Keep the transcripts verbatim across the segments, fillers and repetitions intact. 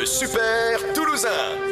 Super Toulousain.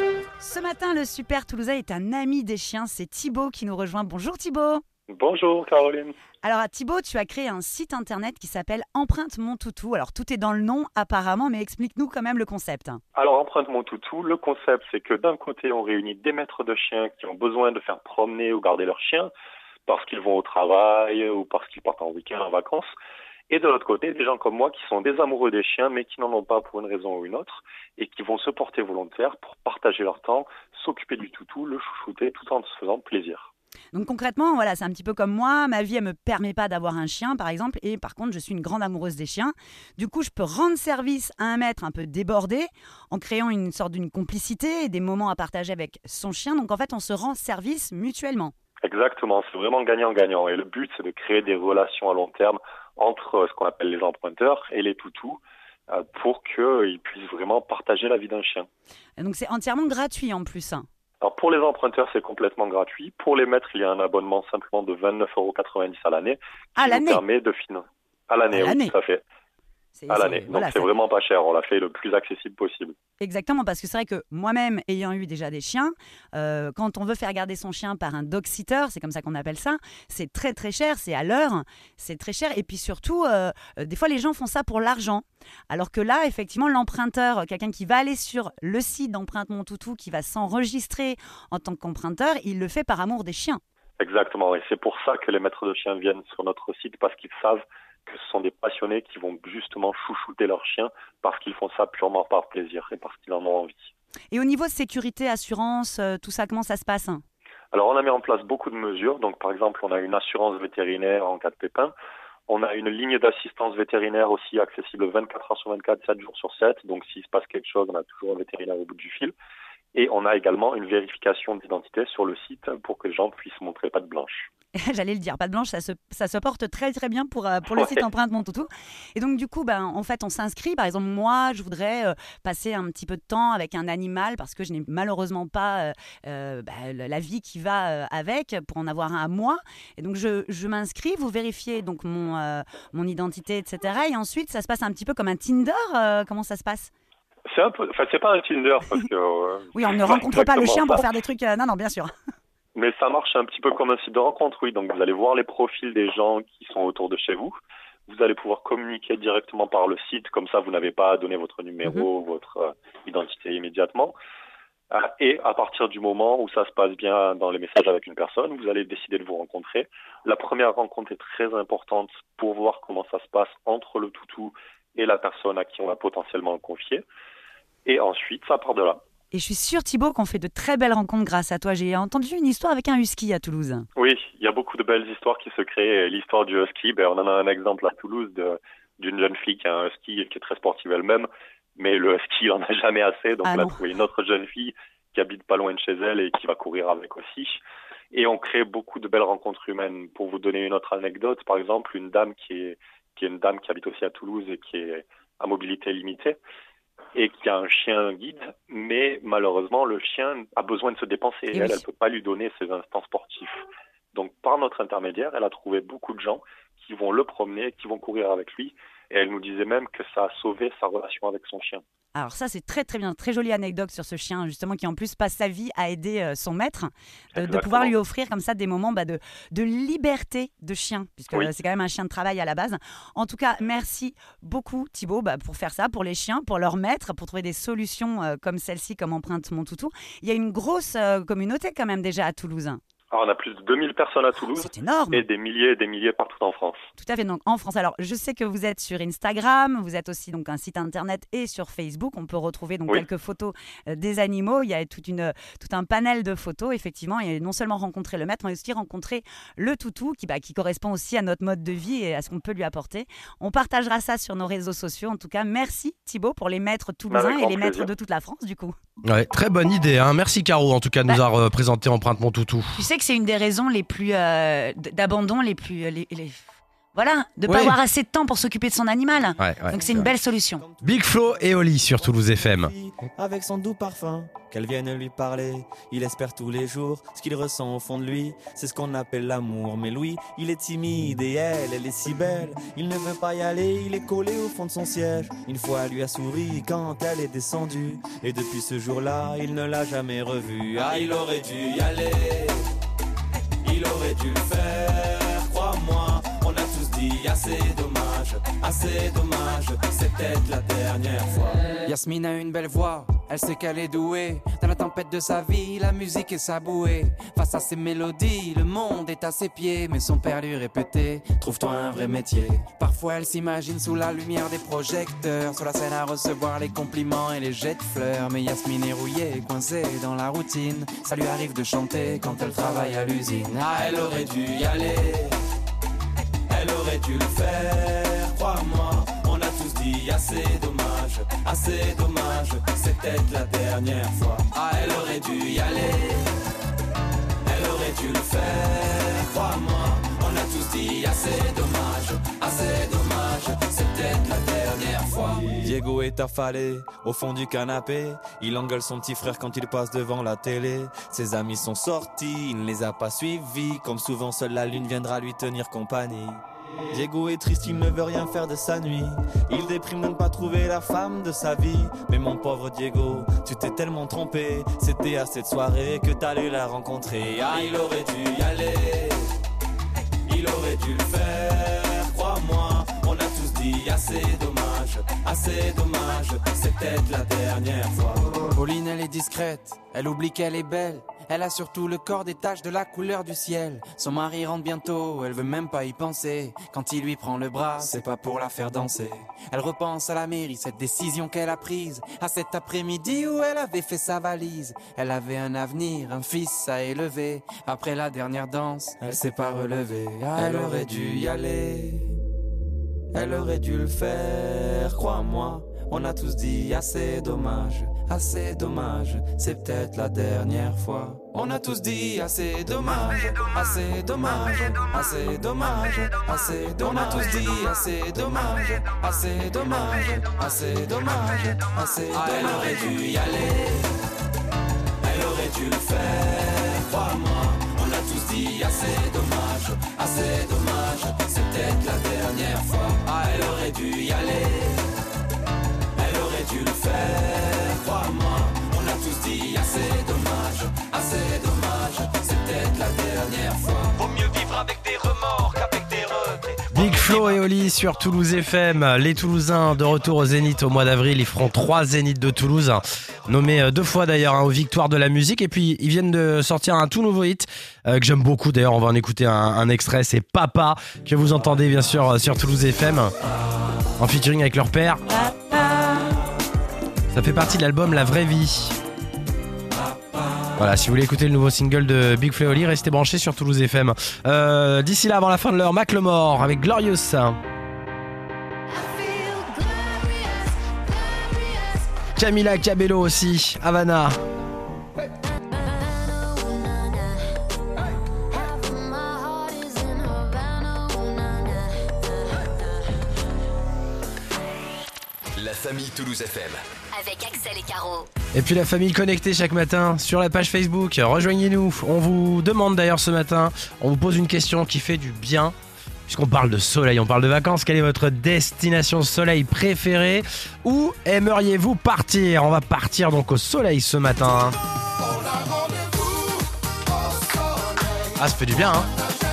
Ce matin, le Super Toulousain est un ami des chiens. C'est Thibaut qui nous rejoint. Bonjour Thibaut. Bonjour Caroline. Alors Thibaut, tu as créé un site internet qui s'appelle Empreinte Mon Toutou. Alors tout est dans le nom apparemment, mais explique-nous quand même le concept. Alors Empreinte Mon Toutou, le concept c'est que d'un côté on réunit des maîtres de chiens qui ont besoin de faire promener ou garder leurs chiens parce qu'ils vont au travail ou parce qu'ils partent en week-end en vacances. Et de l'autre côté, des gens comme moi qui sont des amoureux des chiens mais qui n'en ont pas pour une raison ou une autre et qui vont se porter volontaires pour partager leur temps, s'occuper du toutou, le chouchouter tout en se faisant plaisir. Donc concrètement, voilà, c'est un petit peu comme moi. Ma vie, elle me permet pas d'avoir un chien, par exemple. Et par contre, je suis une grande amoureuse des chiens. Du coup, je peux rendre service à un maître un peu débordé en créant une sorte d'une complicité et des moments à partager avec son chien. Donc en fait, on se rend service mutuellement. Exactement, c'est vraiment gagnant-gagnant. Et le but, c'est de créer des relations à long terme entre ce qu'on appelle les emprunteurs et les toutous euh, pour qu'ils puissent vraiment partager la vie d'un chien. Et donc c'est entièrement gratuit en plus. Alors pour les emprunteurs, c'est complètement gratuit. Pour les maîtres, il y a un abonnement simplement de vingt-neuf euros quatre-vingt-dix à l'année qui à l'année. nous permet de financer. À l'année, à l'année. oui, tout à fait. C'est, à c'est, l'année. Donc voilà, c'est ça... vraiment pas cher. On l'a fait le plus accessible possible. Exactement, parce que c'est vrai que moi-même, ayant eu déjà des chiens, euh, quand on veut faire garder son chien par un dog-sitter, c'est comme ça qu'on appelle ça, c'est très très cher, c'est à l'heure, c'est très cher. Et puis surtout, euh, euh, des fois les gens font ça pour l'argent. Alors que là, effectivement, l'emprunteur, quelqu'un qui va aller sur le site d'Empreinte Mon Toutou, qui va s'enregistrer en tant qu'emprunteur, il le fait par amour des chiens. Exactement, et c'est pour ça que les maîtres de chiens viennent sur notre site, parce qu'ils savent que ce sont des passionnés qui vont justement chouchouter leurs chiens parce qu'ils font ça purement par plaisir et parce qu'ils en ont envie. Et au niveau sécurité, assurance, euh, tout ça, comment ça se passe ? Alors on a mis en place beaucoup de mesures. Donc par exemple, on a une assurance vétérinaire en cas de pépin. On a une ligne d'assistance vétérinaire aussi accessible vingt-quatre heures sur vingt-quatre, sept jours sur sept. Donc s'il se passe quelque chose, on a toujours un vétérinaire au bout du fil. Et on a également une vérification d'identité sur le site pour que les gens puissent montrer patte blanche. J'allais le dire, patte blanche, ça se, ça se porte très très bien pour, pour le ouais. site Empreinte Mon Toutou. Et donc du coup, ben, en fait, on s'inscrit. Par exemple, moi, je voudrais euh, passer un petit peu de temps avec un animal parce que je n'ai malheureusement pas euh, euh, ben, la vie qui va euh, avec pour en avoir un à moi. Et donc je, je m'inscris, vous vérifiez donc mon, euh, mon identité, et cetera. Et ensuite, ça se passe un petit peu comme un Tinder. Euh, comment ça se passe ? C'est un peu, enfin c'est pas un Tinder parce que. Euh, oui, on ne rencontre pas le chien ça. pour faire des trucs. Euh, non, non, bien sûr. Mais ça marche un petit peu comme un site de rencontre, oui. Donc vous allez voir les profils des gens qui sont autour de chez vous. Vous allez pouvoir communiquer directement par le site, comme ça vous n'avez pas à donner votre numéro, mm-hmm. votre euh, identité immédiatement. Euh, et à partir du moment où ça se passe bien dans les messages avec une personne, vous allez décider de vous rencontrer. La première rencontre est très importante pour voir comment ça se passe entre le toutou et la personne à qui on va potentiellement le confier. Et ensuite, ça part de là. Et je suis sûre, Thibaut, qu'on fait de très belles rencontres grâce à toi. J'ai entendu une histoire avec un husky à Toulouse. Oui, il y a beaucoup de belles histoires qui se créent. L'histoire du husky, ben, on en a un exemple à Toulouse de, d'une jeune fille qui a un husky qui est très sportive elle-même. Mais le husky, il n'en a jamais assez. Donc, ah on a trouvé une autre jeune fille qui habite pas loin de chez elle et qui va courir avec aussi. Et on crée beaucoup de belles rencontres humaines. Pour vous donner une autre anecdote, par exemple, une dame qui est, qui est une dame qui habite aussi à Toulouse et qui est à mobilité limitée, et qui a un chien guide, mais malheureusement, le chien a besoin de se dépenser et, et elle, oui. elle ne peut pas lui donner ses instants sportifs. Donc, par notre intermédiaire, elle a trouvé beaucoup de gens qui vont le promener, qui vont courir avec lui, et elle nous disait même que ça a sauvé sa relation avec son chien. Alors ça, c'est très très bien, très jolie anecdote sur ce chien, justement, qui en plus passe sa vie à aider euh, son maître, de, de pouvoir lui offrir comme ça des moments bah, de, de liberté de chien, puisque oui. c'est quand même un chien de travail à la base. En tout cas, merci beaucoup Thibaut bah, pour faire ça, pour les chiens, pour leur maître, pour trouver des solutions euh, comme celle-ci, comme Empreinte Mon Toutou. Il y a une grosse euh, communauté quand même déjà à Toulouse. Alors, on a plus de deux mille personnes à Toulouse. C'est énorme. Et des milliers et des milliers partout en France. Tout à fait, donc en France. Alors, je sais que vous êtes sur Instagram, vous êtes aussi donc un site internet et sur Facebook. On peut retrouver donc oui. quelques photos euh, des animaux. Il y a toute une, tout un panel de photos, effectivement. Et non seulement rencontrer le maître, mais aussi rencontrer le toutou qui, bah, qui correspond aussi à notre mode de vie et à ce qu'on peut lui apporter. On partagera ça sur nos réseaux sociaux. En tout cas, merci Thibaut pour les maîtres toulousains et les plaisir. maîtres de toute la France, du coup. Ouais, très bonne idée. Hein. Merci Caro, en tout cas, de bah, nous avoir présenté Empreinte Mon Toutou. Tu sais que c'est une des raisons les plus euh, d'abandon les plus les, les... Voilà, de ne pas Oui. avoir assez de temps pour s'occuper de son animal. Ouais, ouais, Donc c'est une vrai. belle solution. Big Flo et Oli sur Toulouse F M. Avec son doux parfum, qu'elle vienne lui parler. Il espère tous les jours ce qu'il ressent au fond de lui. C'est ce qu'on appelle l'amour. Mais lui, il est timide et elle, elle est si belle. Il ne veut pas y aller, il est collé au fond de son siège. Une fois, elle lui a souri quand elle est descendue. Et depuis ce jour-là, il ne l'a jamais revue. Ah, il aurait dû y aller. Il aurait dû le faire, crois-moi. On a tous dit assez dommage, assez dommage. C'est peut-être la dernière fois. Yasmine a une belle voix, elle sait qu'elle est douée. Dans la tempête de sa vie, la musique est sa bouée. Face à ses mélodies, le monde est à ses pieds. Mais son père lui répétait, trouve-toi un vrai métier. Parfois elle s'imagine sous la lumière des projecteurs, sur la scène à recevoir les compliments et les jets de fleurs. Mais Yasmine est rouillée, coincée dans la routine. Ça lui arrive de chanter quand elle travaille à l'usine. Ah, elle aurait dû y aller. Elle aurait dû le faire, crois-moi. On a tous dit assez dommage, assez dommage. C'est peut-être la dernière fois. Ah, elle aurait dû y aller. Elle aurait dû le faire, crois-moi. On a tous dit assez dommage, assez dommage. C'est peut-être la dernière fois. Diego est affalé au fond du canapé. Il engueule son petit frère quand il passe devant la télé. Ses amis sont sortis, il ne les a pas suivis. Comme souvent, seule la lune viendra lui tenir compagnie. Diego est triste, il ne veut rien faire de sa nuit. Il déprime de ne pas trouver la femme de sa vie. Mais mon pauvre Diego, tu t'es tellement trompé. C'était à cette soirée que t'allais la rencontrer. Ah, il aurait dû y aller. Il aurait dû le faire, crois-moi. On a tous dit assez dommage, assez dommage. C'est peut-être la dernière fois. Pauline, elle est discrète, elle oublie qu'elle est belle. Elle a surtout le corps des taches de la couleur du ciel. Son mari rentre bientôt, elle veut même pas y penser. Quand il lui prend le bras, c'est pas pour la faire danser. Elle repense à la mairie, cette décision qu'elle a prise. À cet après-midi où elle avait fait sa valise. Elle avait un avenir, un fils à élever. Après la dernière danse, elle s'est pas relevée. Ah, elle aurait dû y aller. Elle aurait dû le faire, crois-moi. On a tous dit assez dommage, assez dommage. C'est peut-être la dernière fois. On a tous dit assez dommage, assez dommage, assez dommage, assez dommage. On a tous dit assez dommage, assez dommage, assez dommage, assez dommage. Elle aurait dû y aller. Elle aurait dû le faire, crois-moi. On a tous dit assez dommage, assez dommage. C'est peut-être la dernière fois. Ah, elle aurait dû y aller. Elle aurait dû le faire, crois-moi. On a tous dit assez dommage, assez dommage. C'est peut-être la dernière fois. Vaut mieux vivre avec des remords qu'avec des regrets. Big Flo et Oli sur Toulouse F M. Les Toulousains de retour au Zénith au mois d'avril. Ils feront trois Zéniths de Toulouse, nommés deux fois d'ailleurs hein, aux Victoires de la musique. Et puis ils viennent de sortir un tout nouveau hit euh, que j'aime beaucoup. D'ailleurs, on va en écouter un, un extrait. C'est Papa que vous entendez bien sûr sur Toulouse F M en featuring avec leur père. Ça fait partie de l'album La Vraie Vie. Voilà, si vous voulez écouter le nouveau single de Big Flo et Oli, restez branchés sur Toulouse F M. Euh, d'ici là, avant la fin de l'heure, Macklemore avec Glorious. Camila Cabello aussi, Havana. La famille Toulouse F M. Avec Axel et Caro. Et puis la famille connectée chaque matin sur la page Facebook. Rejoignez-nous. On vous demande d'ailleurs ce matin, on vous pose une question qui fait du bien. Puisqu'on parle de soleil, on parle de vacances, quelle est votre destination soleil préférée? Où aimeriez-vous partir? On va partir donc au soleil ce matin. Ah, ça fait du bien, hein?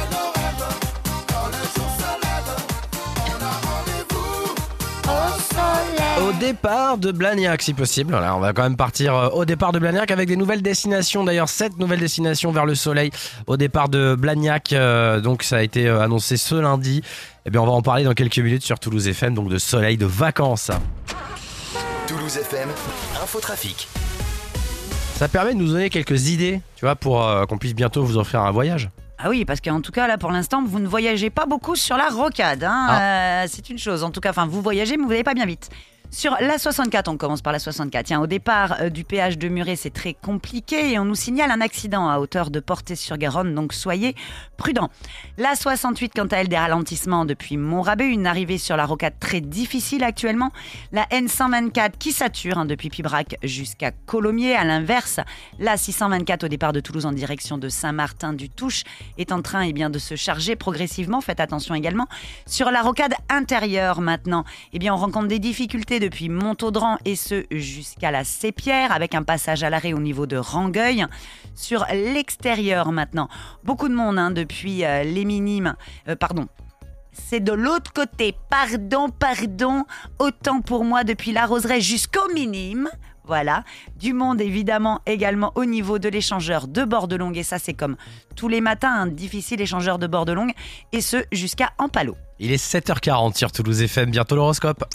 Au départ de Blagnac, si possible. Voilà, on va quand même partir au départ de Blagnac avec des nouvelles destinations. D'ailleurs, sept nouvelles destinations vers le soleil au départ de Blagnac. Euh, donc, ça a été annoncé ce lundi. Et bien, on va en parler dans quelques minutes sur Toulouse F M, donc de soleil, de vacances. Toulouse F M, infotrafic. Ça permet de nous donner quelques idées, tu vois, pour euh, qu'on puisse bientôt vous offrir un voyage. Ah oui, parce qu'en tout cas, là, pour l'instant, vous ne voyagez pas beaucoup sur la rocade. Hein. Ah. Euh, c'est une chose. En tout cas, enfin, vous voyagez, mais vous n'allez pas bien vite. Sur la soixante-quatre, on commence par la soixante-quatre. Tiens, au départ euh, du péage de Muret, c'est très compliqué et on nous signale un accident à hauteur de Portée-sur-Garonne, donc soyez prudents. La soixante-huit, quant à elle, des ralentissements depuis Montrabé, une arrivée sur la rocade très difficile actuellement. La N cent vingt-quatre qui sature hein, depuis Pibrac jusqu'à Colomiers. À l'inverse, la six cent vingt-quatre au départ de Toulouse en direction de Saint-Martin-du-Touche est en train eh bien, de se charger progressivement. Faites attention également. Sur la rocade intérieure maintenant, eh bien, on rencontre des difficultés depuis Montaudran et ce jusqu'à la Sépierre avec un passage à l'arrêt au niveau de Rangueil. Sur l'extérieur maintenant, beaucoup de monde hein, depuis euh, les Minimes, euh, pardon, c'est de l'autre côté, pardon, pardon, autant pour moi depuis la Roseraie jusqu'aux Minimes. Voilà, du monde évidemment également au niveau de l'échangeur de Bordelongue et ça c'est comme tous les matins, un difficile échangeur de Bordelongue et ce jusqu'à Ampalo. Il est sept heures quarante sur Toulouse F M, bientôt l'horoscope.